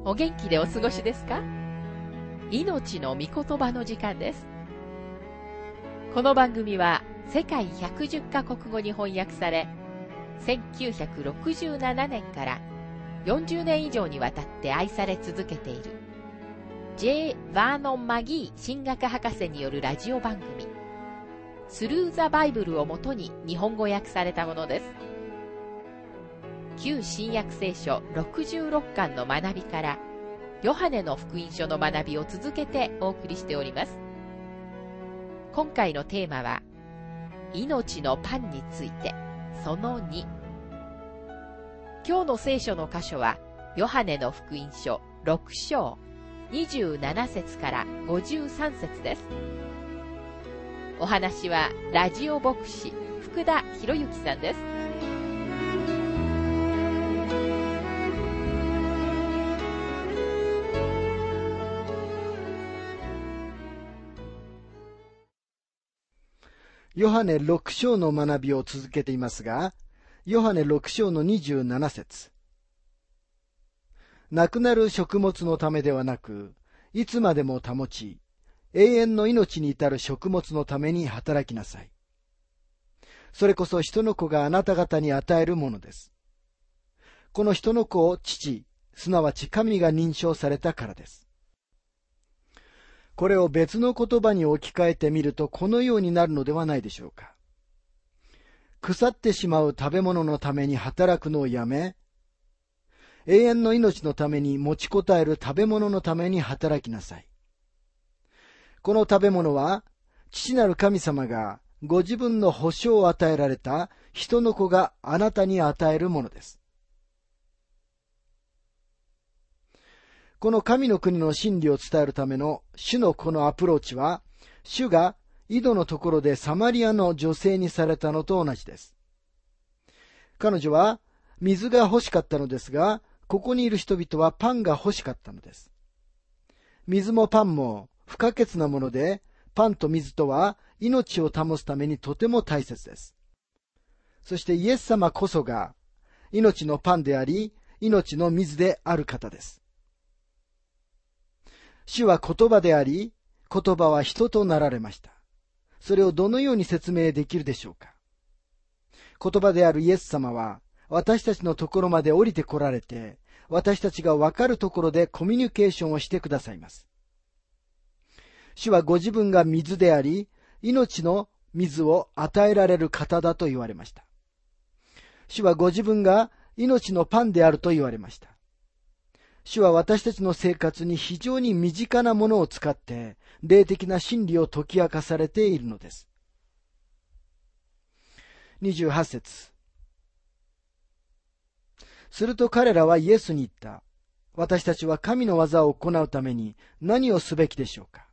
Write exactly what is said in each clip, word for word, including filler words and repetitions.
お元気でお過ごしですか？命の御言葉の時間です。この番組は世界ひゃくじゅっカ国語に翻訳され、せんきゅうひゃくろくじゅうななねんからよんじゅうねん以上にわたって愛され続けている J. バーノン・マギー神学博士によるラジオ番組スルー・ザ・バイブルをもとに日本語訳されたものです。旧新約聖書ろくじゅうろっかんの学びからヨハネの福音書の学びを続けてお送りしております。今回のテーマは命のパンについてそのに。今日の聖書の箇所はヨハネの福音書ろく章にじゅうなな節からごじゅうさん節です。お話はラジオ牧師福田博之さんです。 ヨハネろく章の学びを続けていますが、ヨハネろく章のにじゅうなな節。なくなる食物のためではなく、いつまでも保ち、永遠の命に至る食物のために働きなさい。それこそ人の子があなた方に与えるものです。この人の子を父、すなわち神が認証されたからです。これを別の言葉に置き換えてみるとこのようになるのではないでしょうか。腐ってしまう食べ物のために働くのをやめ、永遠の命のために持ちこたえる食べ物のために働きなさい。この食べ物は、父なる神様がご自分の保証を与えられた人の子があなたに与えるものです。この神の国の真理を伝えるための主のこのアプローチは、主が井戸のところでサマリアの女性にされたのと同じです。彼女は水が欲しかったのですが、ここにいる人々はパンが欲しかったのです。水もパンも不可欠なもので、パンと水とは命を保つためにとても大切です。そしてイエス様こそが命のパンであり、命の水である方です。主は言葉であり、言葉は人となられました。それをどのように説明できるでしょうか。言葉であるイエス様は、私たちのところまで降りて来られて、私たちがわかるところでコミュニケーションをしてくださいます。主はご自分が水であり、命の水を与えられる方だと言われました。主はご自分が命のパンであると言われました。主は私たちの生活に非常に身近なものを使って霊的な真理を解き明かされているのです。にじゅうはち節。すると彼らはイエスに言った。私たちは神の技を行うために何をすべきでしょうか。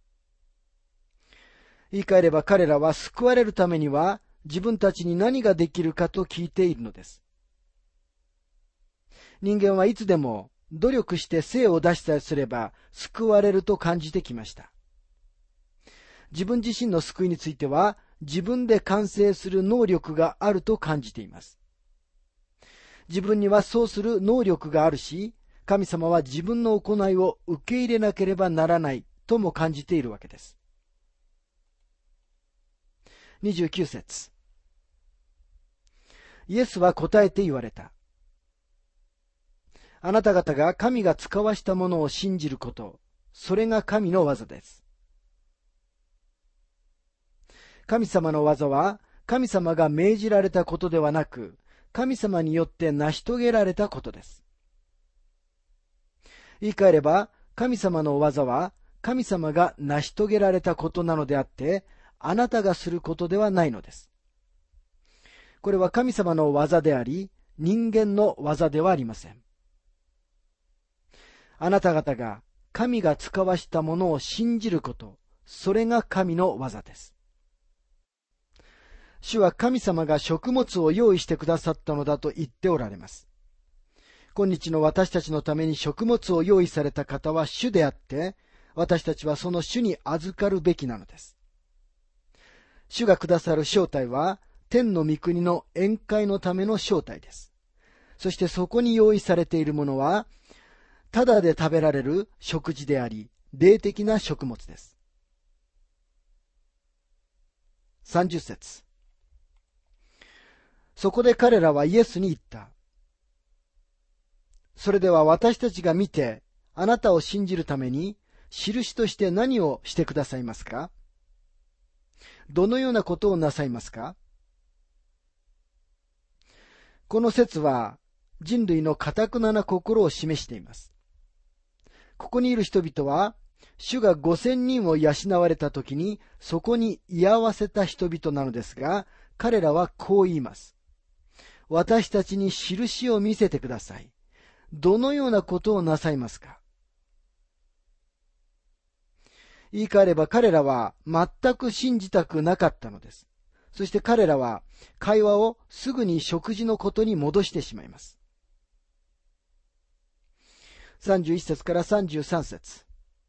言い換えれば彼らは救われるためには自分たちに何ができるかと聞いているのです。人間はいつでも努力して精を出しさえすれば救われると感じてきました。自分自身の救いについては自分で完成する能力があると感じています。自分にはそうする能力があるし、神様は自分の行いを受け入れなければならないとも感じているわけです。にじゅうきゅう節。イエスは答えて言われた。あなた方が神が使わしたものを信じること、それが神の技です。神様の技は、神様が命じられたことではなく、神様によって成し遂げられたことです。言い換えれば、神様の技は、神様が成し遂げられたことなのであって、あなたがすることではないのです。これは神様の技であり、人間の技ではありません。あなた方が神が使わしたものを信じること、それが神の技です。主は神様が食物を用意してくださったのだと言っておられます。今日の私たちのために食物を用意された方は主であって、私たちはその主に預かるべきなのです。主がくださる招待は、天の御国の宴会のための招待です。そしてそこに用意されているものは、 ただで食べられる食事であり、霊的な食物です。さんじゅっ節。そこで彼らはイエスに言った。それでは私たちが見て、あなたを信じるために、印として何をしてくださいますか？どのようなことをなさいますか？この説は、人類の堅なな心を示しています。ここにいる人々は、主が五千人を養われたときに、そこに居合わせた人々なのですが、彼らはこう言います。私たちに印を見せてください。どのようなことをなさいますか？言い換えれば彼らは全く信じたくなかったのです。そして彼らは会話をすぐに食事のことに戻してしまいます。さんじゅういち節からさんじゅうさん節。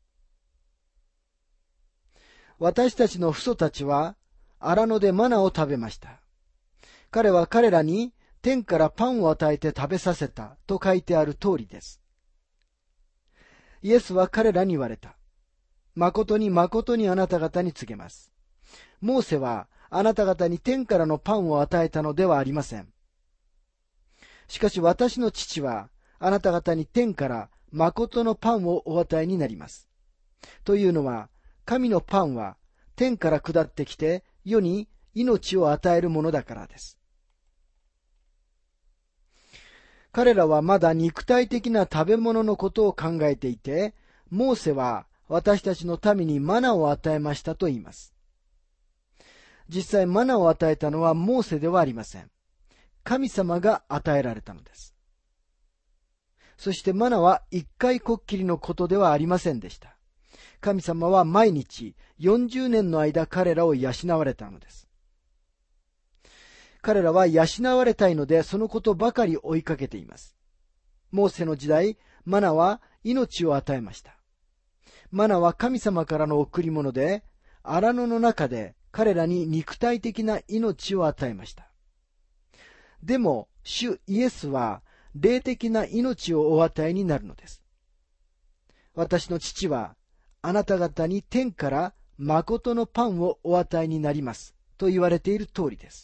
私たちの父祖たちは荒野でマナを食べました。彼は彼らに天からパンを与えて食べさせたと書いてある通りです。イエスは彼らに言われた。誠に誠にあなた方に告げます。モーセはあなた方に天からのパンを与えたのではありません。しかし私の父はあなた方に天から誠のパンをお与えになります。というのは、神のパンは天から下ってきて世に命を与えるものだからです。彼らはまだ肉体的な食べ物のことを考えていて、モーセは私たちの民にマナを与えましたと言います。実際マナを与えたのはモーセではありません。神様が与えられたのです。そしてマナは一回こっきりのことではありませんでした。神様は毎日よんじゅうねんの間彼らを養われたのです。彼らは養われたいのでそのことばかり追いかけています。モーセの時代、マナは命を与えました。マナは神様からの贈り物で、荒野の中で彼らに肉体的な命を与えました。でも、主イエスは霊的な命をお与えになるのです。私の父は、あなた方に天から誠のパンをお与えになりますと言われている通りです。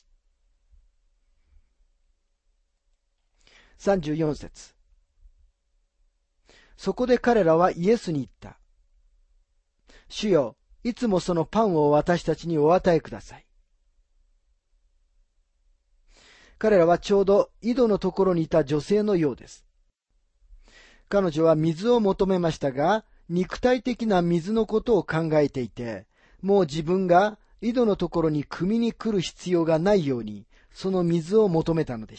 さんじゅうよん節。そこで彼らはイエスに言った。主よ、いつもそのパンを私たちにお与えください。彼らはちょうど井戸のところにいた女性のようです。彼女は水を求めましたが、肉体的な水のことを考えていて、もう自分が井戸のところに汲みに来る必要がないように、その水を求めたのでした。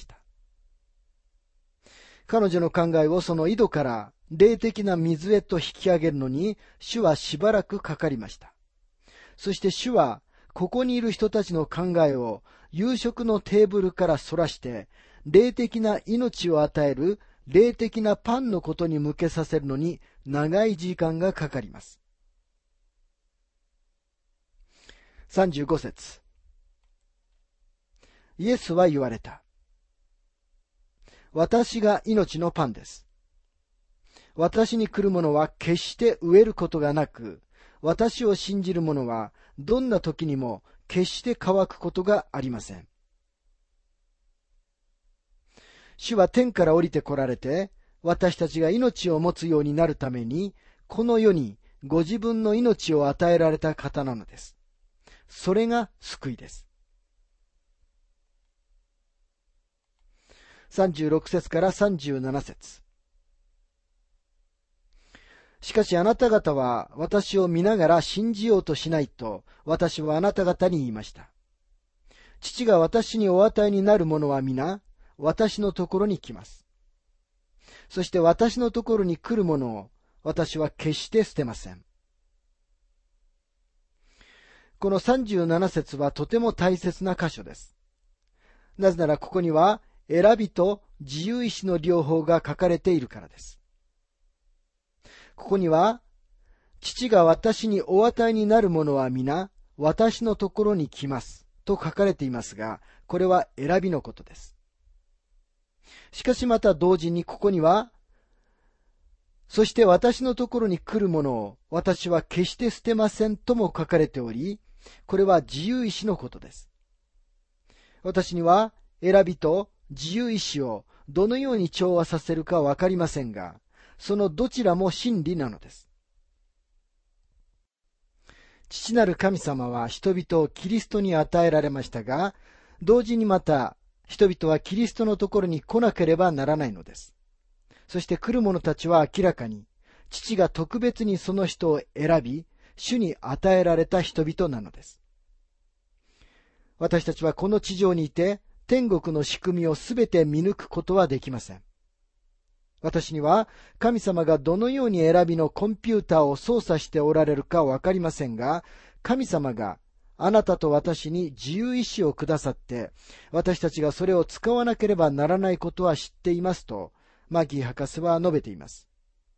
彼女の考えをその井戸から霊的な水へと引き上げるのに、主はしばらくかかりました。そして主は、ここにいる人たちの考えを夕食のテーブルからそらして、霊的な命を与える霊的なパンのことに向けさせるのに長い時間がかかります。さんじゅうご節。イエスは言われた。私が命のパンです。私に来る者は決して飢えることがなく、私を信じる者はどんな時にも決して乾くことがありません。主は天から降りて来られて、私たちが命を持つようになるために、この世にご自分の命を与えられた方なのです。それが救いです。さんじゅうろく節からさんじゅうなな節。しかしあなた方は私を見ながら信じようとしないと、私はあなた方に言いました。父が私にお与えになるものは皆、私のところに来ます。そして私のところに来るものを、私は決して捨てません。このさんじゅうなな節はとても大切な箇所です。なぜならここには、選びと自由意志の両方が書かれているからです。ここには、父が私にお与えになるものは皆、私のところに来ます、と書かれていますが、これは選びのことです。しかしまた同時にここには、 そして私のところに来るものを私は決して捨てませんとも書かれており、これは自由意志のことです。私には選びと自由意志をどのように調和させるかわかりませんが、そのどちらも真理なのです。父なる神様は人々をキリストに与えられましたが、同時にまた人々はキリストのところに来なければならないのです。そして来る者たちは明らかに、父が特別にその人を選び、主に与えられた人々なのです。私たちはこの地上にいて、天国の仕組みをすべて見抜くことはできません。私には神様がどのように選びのコンピューターを操作しておられるかわかりませんが、神様があなたと私に自由意志をくださって、私たちがそれを使わなければならないことは知っていますと、マギー博士は述べています。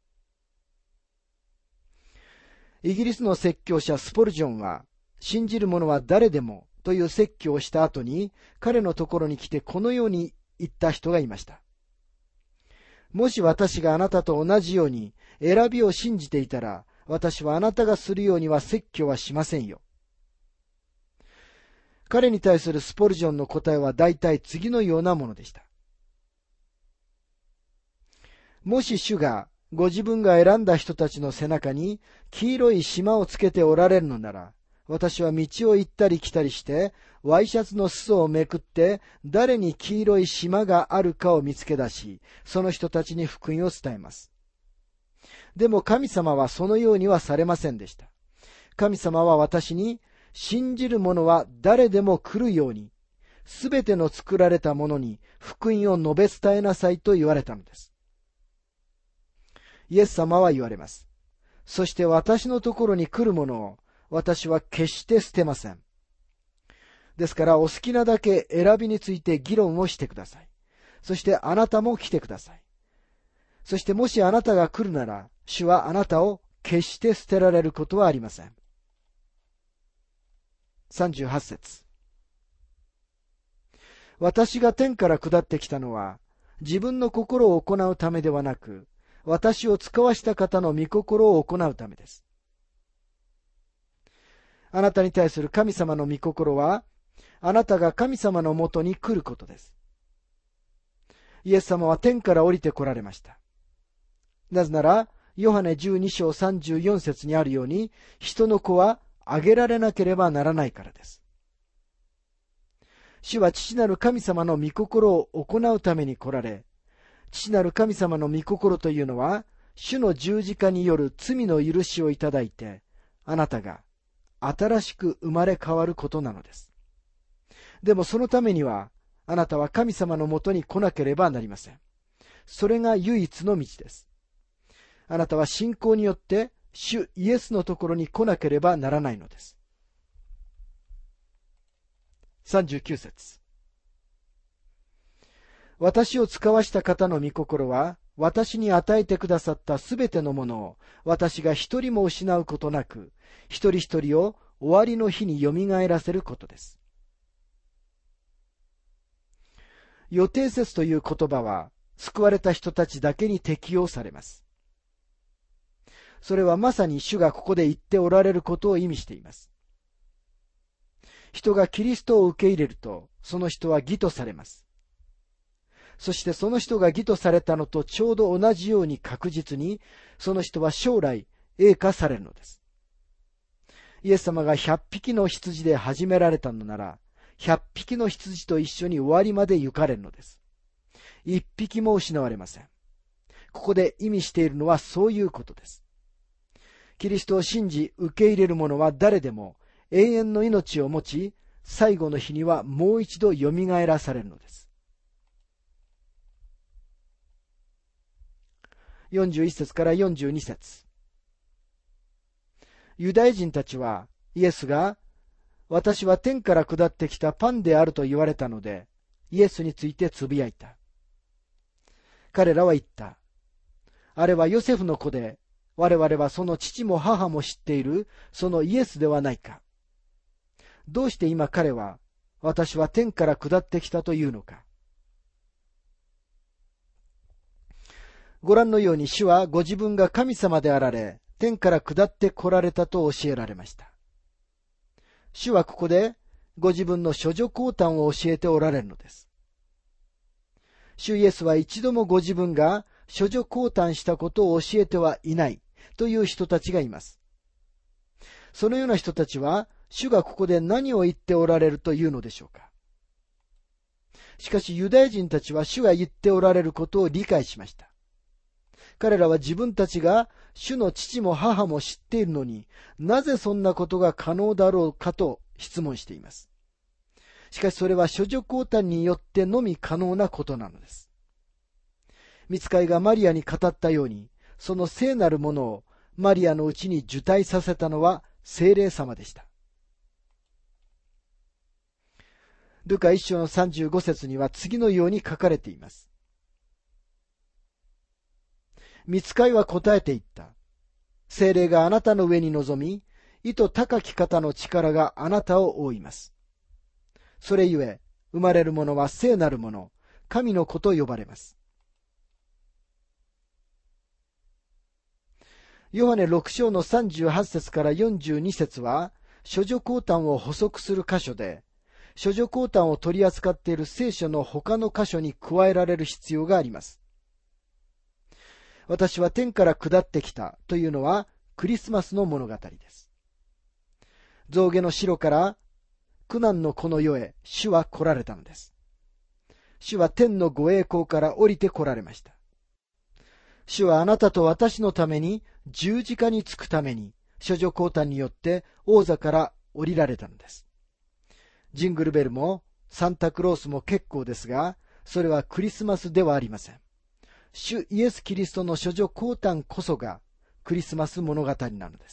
イギリスの説教者スポルジョンは、信じる者は誰でもという説教をした後に、彼のところに来てこのように言った人がいました。もし私があなたと同じように選びを信じていたら、私はあなたがするようには説教はしませんよ。彼に対するスポルジョンの答えは大体次のようなものでした。もし主がご自分が選んだ人たちの背中に黄色い縞をつけておられるのなら、私は道を行ったり来たりして、ワイシャツの裾をめくって、誰に黄色い縞があるかを見つけ出し、その人たちに福音を伝えます。でも神様はそのようにはされませんでした。神様は私に、信じる者は誰でも来るように、すべての作られたものに福音を述べ伝えなさいと言われたのです。イエス様は言われます。そして私のところに来る者を私は決して捨てません。ですからお好きなだけ選びについて議論をしてください。そしてあなたも来てください。そしてもしあなたが来るなら、主はあなたを決して捨てられることはありません。さんじゅうはち節。私が天から下ってきたのは、自分の心を行うためではなく、私を使わした方の御心を行うためです。あなたに対する神様の御心は、あなたが神様のもとに来ることです。イエス様は天から降りて来られました。なぜなら、ヨハネじゅうに章さんじゅうよん節にあるように、人の子はあげられなければならないからです。主は父なる神様の御心を行うために来られ、父なる神様の御心というのは、主の十字架による罪の許しをいただいて、あなたが新しく生まれ変わることなのです。でもそのためには、あなたは神様のもとに来なければなりません。それが唯一の道です。あなたは信仰によって主イエスのところに来なければならないのです。さんじゅうきゅう節。私を使わした方の御心は、私に与えてくださったすべてのものを、私が一人も失うことなく、一人一人を終わりの日によみがえらせることです。予定説という言葉は、救われた人たちだけに適用されます。それはまさに主がここで言っておられることを意味しています。人がキリストを受け入れると、その人は義とされます。そしてその人が義とされたのとちょうど同じように確実に、その人は将来栄華されるのです。イエス様が百匹の羊で始められたのなら、百匹の羊と一緒に終わりまで行かれるのです。一匹も失われません。ここで意味しているのはそういうことです。キリストを信じ受け入れる者は誰でも永遠の命を持ち、最後の日にはもう一度よみがえらされるのです。よんじゅういち節からよんじゅうに節。ユダヤ人たちはイエスが私は天から下ってきたパンであると言われたので、イエスについてつぶやいた。彼らは言った。あれはヨセフの子で、我々はその父も母も知っている、そのイエスではないか。どうして今彼は、私は天から下ってきたというのか。 ご覧のように主はご自分が神様であられ、天から下って来られたと教えられました。主はここでご自分の処女降誕を教えておられるのです。主イエスは一度もご自分が処女降誕したことを教えてはいないという人たちがいます。そのような人たちは、主がここで何を言っておられるというのでしょうか。しかしユダヤ人たちは主が言っておられることを理解しました。彼らは自分たちが主の父も母も知っているのに、なぜそんなことが可能だろうかと質問しています。しかしそれは処女降誕によってのみ可能なことなのです。御使いがマリアに語ったように、その聖なるものをマリアのうちに受胎させたのは聖霊様でした。ルカ一章のさんじゅうご節には次のように書かれています。御使いは答えて言った。聖霊があなたの上に臨み、意図高き方の力があなたを覆います。それゆえ、生まれるものは聖なるもの、神の子と呼ばれます。ヨハネろく章のさんじゅうはち節からよんじゅうに節は、処女降誕を補足する箇所で、処女降誕を取り扱っている聖書の他の箇所に加えられる必要があります。私は天から下ってきたというのはクリスマスの物語です。象牙の城から苦難のこの世へ主は来られたのです。主は天のご栄光から降りて来られました。主はあなたと私のために十字架につくために処女降誕によって王座から降りられたのです。ジングルベルもサンタクロースも結構ですが、それはクリスマスではありません。主イエス・キリストの処女降誕こそがクリスマス物語なのです。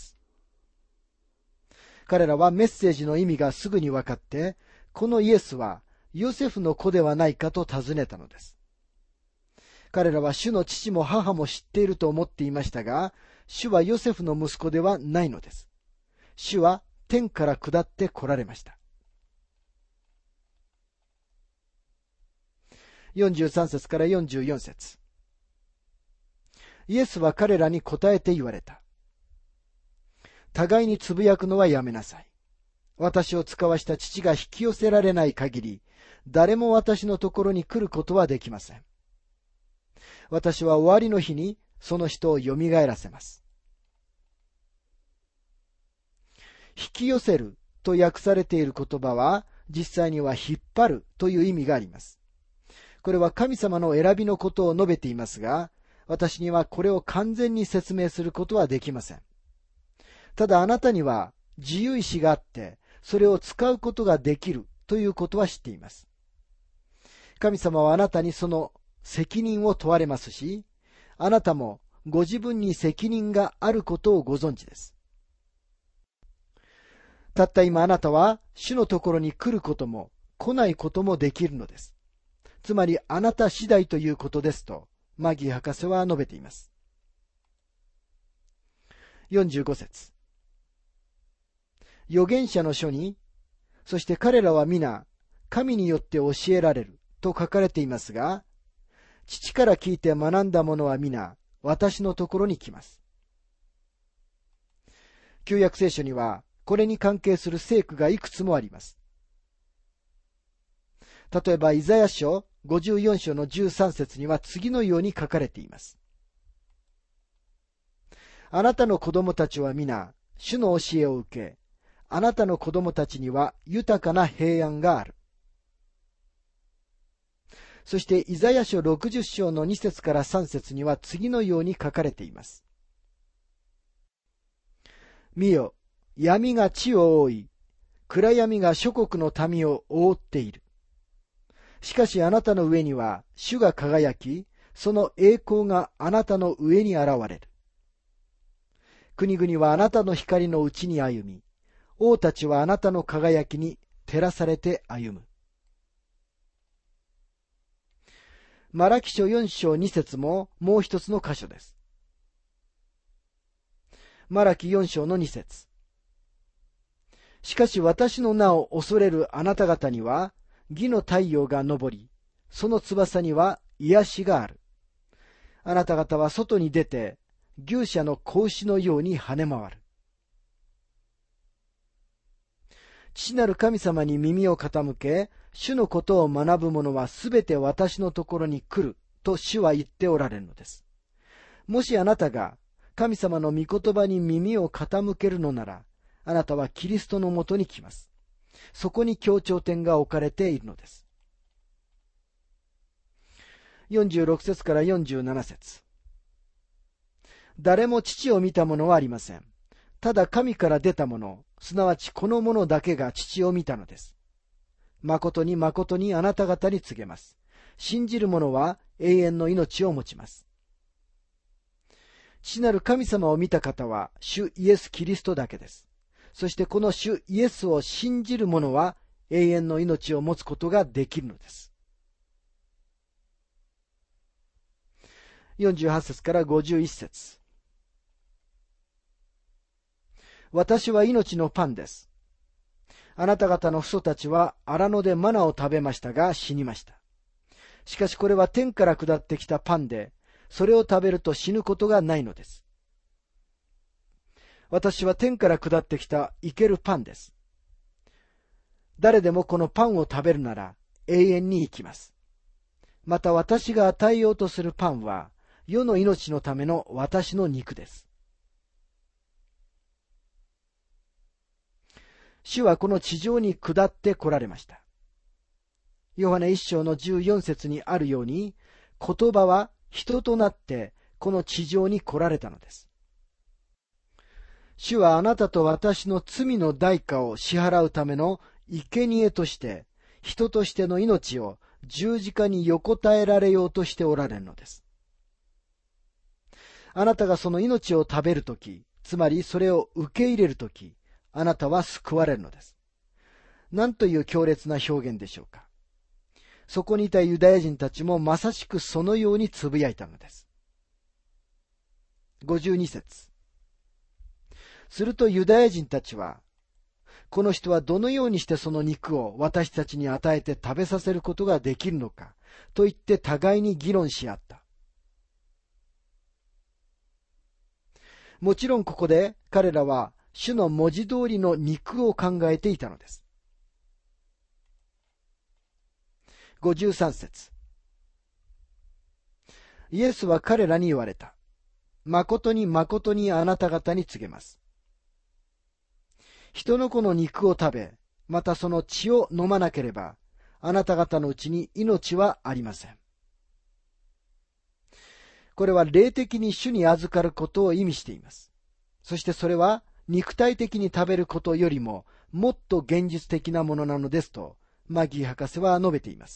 彼らはメッセージの意味がすぐに分かって、このイエスはヨセフの子ではないかと尋ねたのです。彼らは主の父も母も知っていると思っていましたが、主はヨセフの息子ではないのです。主は天から下って来られました。よんじゅうさん節からよんじゅうよん節。イエスは彼らに答えて言われた。互いにつぶやくのはやめなさい。私を使わした父が引き寄せられない限り、誰も私のところに来ることはできません。私は終わりの日にその人をよみがえらせます。引き寄せると訳されている言葉は、実際には引っ張るという意味があります。これは神様の選びのことを述べていますが、私にはこれを完全に説明することはできません。ただあなたには自由意志があって、それを使うことができるということは知っています。神様はあなたにその責任を問われますし、あなたもご自分に責任があることをご存知です。たった今あなたは主のところに来ることも来ないこともできるのです。つまりあなた次第ということですと、マギー博士は述べています。よんじゅうご節。預言者の書に、そして彼らは皆、神によって教えられると書かれていますが、父から聞いて学んだ者は皆、私のところに来ます。旧約聖書には、これに関係する聖句がいくつもあります。例えば、イザヤ書ごじゅうよん章のじゅうさん節には次のように書かれています。あなたの子供たちは皆、主の教えを受け、あなたの子供たちには豊かな平安がある。そして、イザヤ書ろくじゅう章のに節からさん節には次のように書かれています。見よ、闇が地を覆い、暗闇が諸国の民を覆っている。しかしあなたの上には主が輝き、その栄光があなたの上に現れる。国々はあなたの光のうちに歩み、王たちはあなたの輝きに照らされて歩む。マラキ書よん章に節ももう一つの箇所です。マラキよん章のに節。しかし私の名を恐れるあなた方には、義の太陽が昇り、その翼には癒しがある。 あなた方は外に出て、牛舎の子牛のように跳ね回る。父なる神様に耳を傾け、主のことを学ぶ者はすべて私のところに来る、と主は言っておられるのです。もしあなたが神様の御言葉に耳を傾けるのなら、あなたはキリストのもとに来ます。そこに強調点が置かれているのです。よんじゅうろく節からよんじゅうなな節。誰も父を見た者はありません。ただ神から出た者、すなわちこの者だけが父を見たのです。誠に誠にあなた方に告げます。信じる者は永遠の命を持ちます。父なる神様を見た方は主イエス・キリストだけです。そしてこの主イエスを信じる者は永遠の命を持つことができるのです。よんじゅうはち節からごじゅういち節。私は命のパンです。あなた方の父祖たちは荒野でマナを食べましたが死にました。しかしこれは天から下ってきたパンで、それを食べると死ぬことがないのです。私は天から下ってきた生けるパンです。誰でもこのパンを食べるなら永遠に生きます。また私が与えようとするパンは世の命のための私の肉です。主はこの地上に下って来られました。ヨハネ一章のじゅうよん節にあるように、言葉は人となってこの地上に来られたのです。主はあなたと私の罪の代価を支払うための生贄として、人としての命を十字架に横たえられようとしておられるのです。あなたがその命を食べるとき、つまりそれを受け入れるとき、あなたは救われるのです。なんという強烈な表現でしょうか。そこにいたユダヤ人たちもまさしくそのようにつぶやいたのです。ごじゅうに節。するとユダヤ人たちは、この人はどのようにしてその肉を私たちに与えて食べさせることができるのか、と言って互いに議論し合った。もちろんここで彼らは主の文字通りの肉を考えていたのです。ごじゅうさん節。イエスは彼らに言われた。誠に誠にあなた方に告げます。人の子の肉を食べ、またその血を飲まなければ、あなた方のうちに命はありません。これは霊的に主に預かることを意味しています。そしてそれは肉体的に食べることよりももっと現実的なものなのですと、マギー博士は述べています。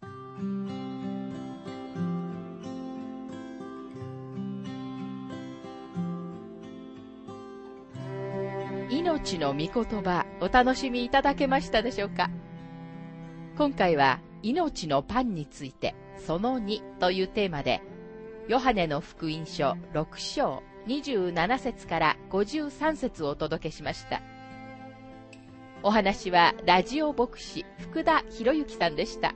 命の御言葉、お楽しみいただけましたでしょうか。今回は命のパンについてそのにというテーマで、ヨハネの福音書ろく章にじゅうなな節からごじゅうさん節をお届けしました。お話はラジオ牧師福田博之さんでした。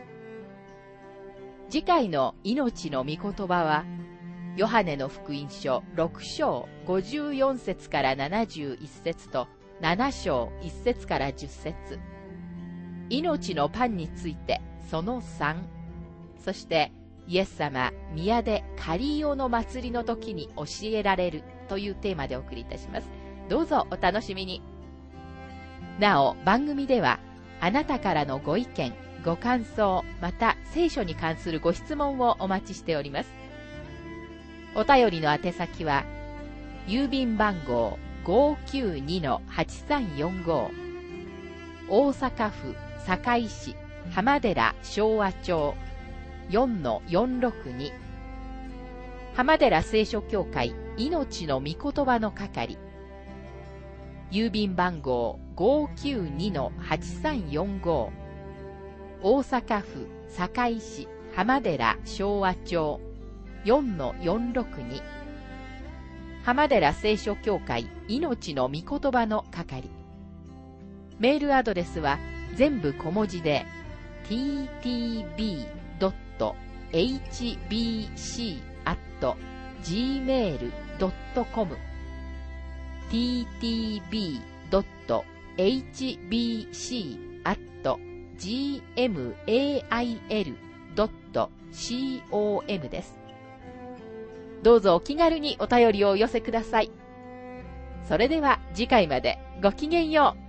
次回の命の御言葉は、ヨハネの福音書ろく章ごじゅうよん節からななじゅういち節となな章いち節からじゅっ節、命のパンについてそのさん、そしてイエス様宮でカリーオの祭りの時に教えられるというテーマでお送りいたします。どうぞお楽しみに。なお番組ではあなたからのご意見ご感想、また聖書に関するご質問をお待ちしております。お便りの宛先は郵便番号 ごーきゅうにのはちさんよんご、大阪府堺市浜寺昭和町 よんのよんろくに、浜寺聖書協会命の御言葉の係、郵便番号 ごーきゅうにのはちさんよんご、大阪府堺市浜寺昭和町 よんのよんろくに、浜寺聖書協会命の御言葉の係。メールアドレスは全部小文字で ティーティービードットエイチビーシーアット ジーメール ドットコム ティーティービー ドット エイチビーシー アット ジーエムエーアイエル ドット コム です。どうぞお気軽にお便りをお寄せください。それでは次回までごきげんよう。